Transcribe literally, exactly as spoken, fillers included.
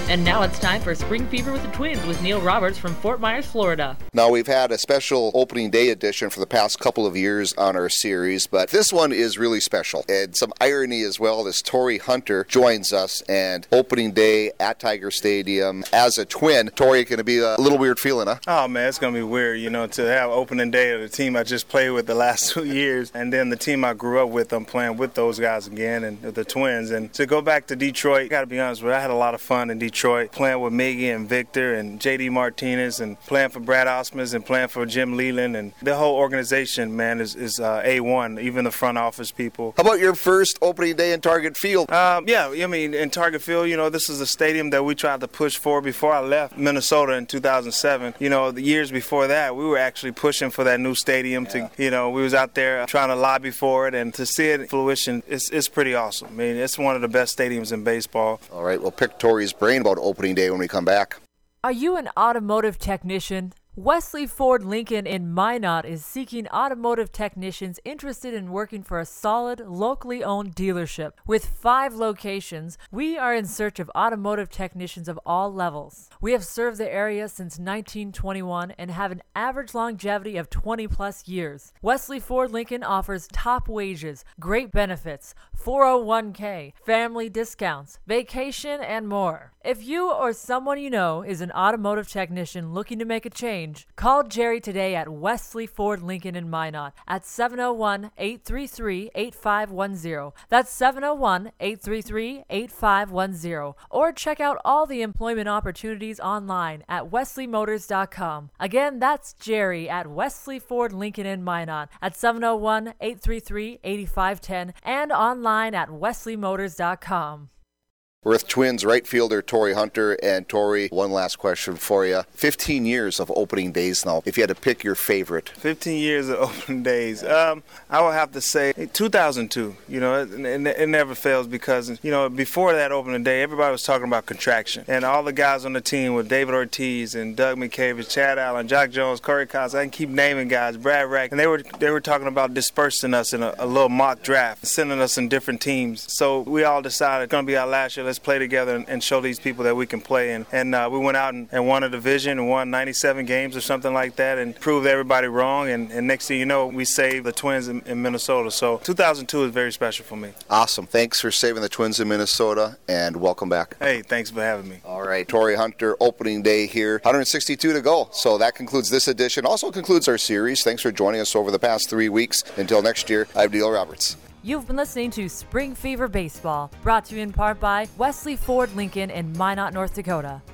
And now it's time for Spring Fever with the Twins with Neil Roberts from Fort Myers, Florida. Now, we've had a special opening day edition for the past couple of years on our series, but this one is really special. And some irony as well, this Torii Hunter joins us, and opening day at Tiger Stadium as a Twin. Torii, going to be a little weird feeling, huh? Oh, man, it's going to be weird, you know, to have opening day of the team I just played with the last two years, and then the team I grew up with, I'm playing with those guys again, and the Twins. And to go back to Detroit, got to be honest with you, I had a lot of fun in Detroit, playing with Miggy and Victor and J D Martinez, and playing for Brad Ausmus and playing for Jim Leland. And the whole organization, man, is, is uh, A one, even the front office people. How about your first opening day in Target Field? Um, yeah, I mean, in Target Field, you know, this is a stadium that we tried to push for before I left Minnesota in two thousand seven. You know, the years before that, we were actually pushing for that new stadium. Yeah. To, you know, we was out there trying to lobby for it, and to see it in fruition, it's, it's pretty awesome. I mean, it's one of the best stadiums in baseball. All right, we'll pick Tori's brain about opening day when we come back. Are you an automotive technician? Wesley Ford Lincoln in Minot is seeking automotive technicians interested in working for a solid, locally owned dealership. With five locations, we are in search of automotive technicians of all levels. We have served the area since nineteen twenty-one and have an average longevity of twenty plus years. Wesley Ford Lincoln offers top wages, great benefits, four oh one k, family discounts, vacation, and more. If you or someone you know is an automotive technician looking to make a change, call Jerry today at Wesley Ford Lincoln in Minot at seven oh one, eight three three, eight five one zero. That's seven oh one, eight three three, eight five one zero. Or check out all the employment opportunities online at wesley motors dot com. Again, that's Jerry at Wesley Ford Lincoln in Minot at seven oh one, eight three three, eight five one zero and online at wesley motors dot com. We're with Twins right fielder Torii Hunter. And Torii, one last question for you. fifteen years of opening days now. If you had to pick your favorite. fifteen years of opening days. Um, I would have to say two thousand two. You know, it, it, it never fails because, you know, before that opening day, everybody was talking about contraction. And all the guys on the team with David Ortiz and Doug McCavish, Chad Allen, Jock Jones, Corey Cox, I can keep naming guys, Brad Rack. And they were they were talking about dispersing us in a, a little mock draft, sending us in different teams. So we all decided it's going to be our last year. Let's play together and, and show these people that we can play. And, and uh, we went out and, and won a division and won ninety-seven games or something like that and proved everybody wrong. And, and next thing you know, we saved the Twins in, in Minnesota. So two thousand two is very special for me. Awesome. Thanks for saving the Twins in Minnesota, and welcome back. Hey, thanks for having me. All right, Torii Hunter, opening day here. one hundred sixty-two to go. So that concludes this edition. Also concludes our series. Thanks for joining us over the past three weeks. Until next year, I'm Neil Roberts. You've been listening to Spring Fever Baseball, brought to you in part by Wesley Ford Lincoln in Minot, North Dakota.